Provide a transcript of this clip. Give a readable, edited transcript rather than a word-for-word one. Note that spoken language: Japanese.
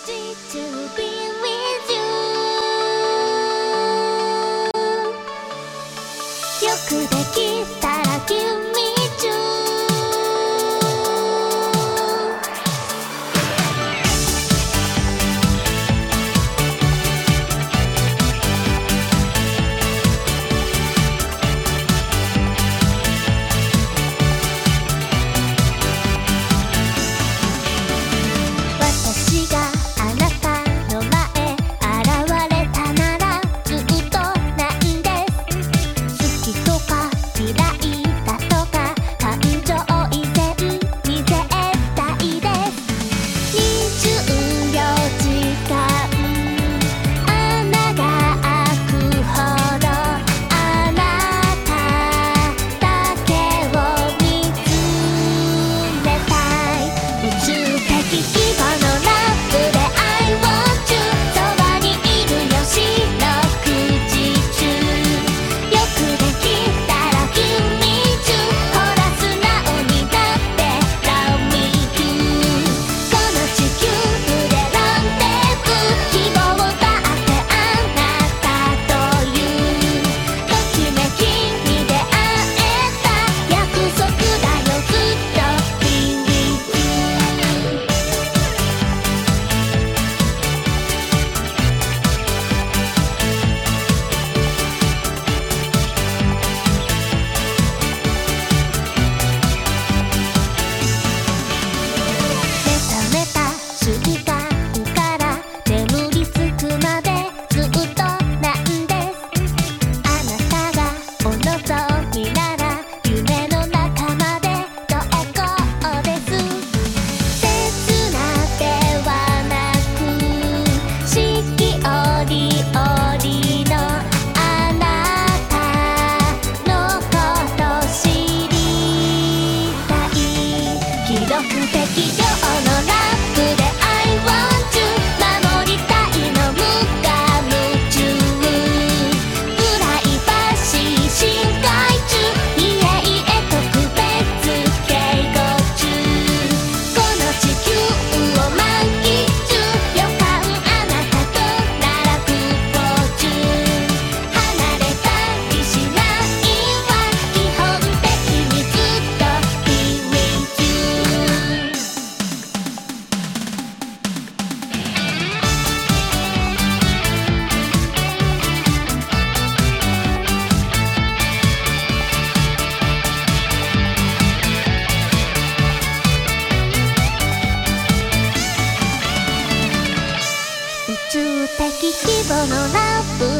To be with you よくできたら君中私があなたの前現れたならずっとないんです好きとか嫌いだとか感情以前に絶対です24時間穴が開くほどあなただけを見つめたい宇宙的規模のラブで I want you そばにいるよ四六時中よくできたら君中ほら素直になって Love me you この地球でランデブー希望だってあなたというときめきに出会えた約束だよずっと Be with you メタメタ瞬間から眠りつくまでずっとなんですあなたがお望みなら夢の中までどこです切なではなく四季折々のあなたのこと知りたい記録的量のラップで I want you 守りたいの無我夢中プライバシー侵害中家へ特別警護中この地球を満喫中予感あなたとなら空港中離れたりしないわ基本的にずっと Be with you 宇宙的規模のラブ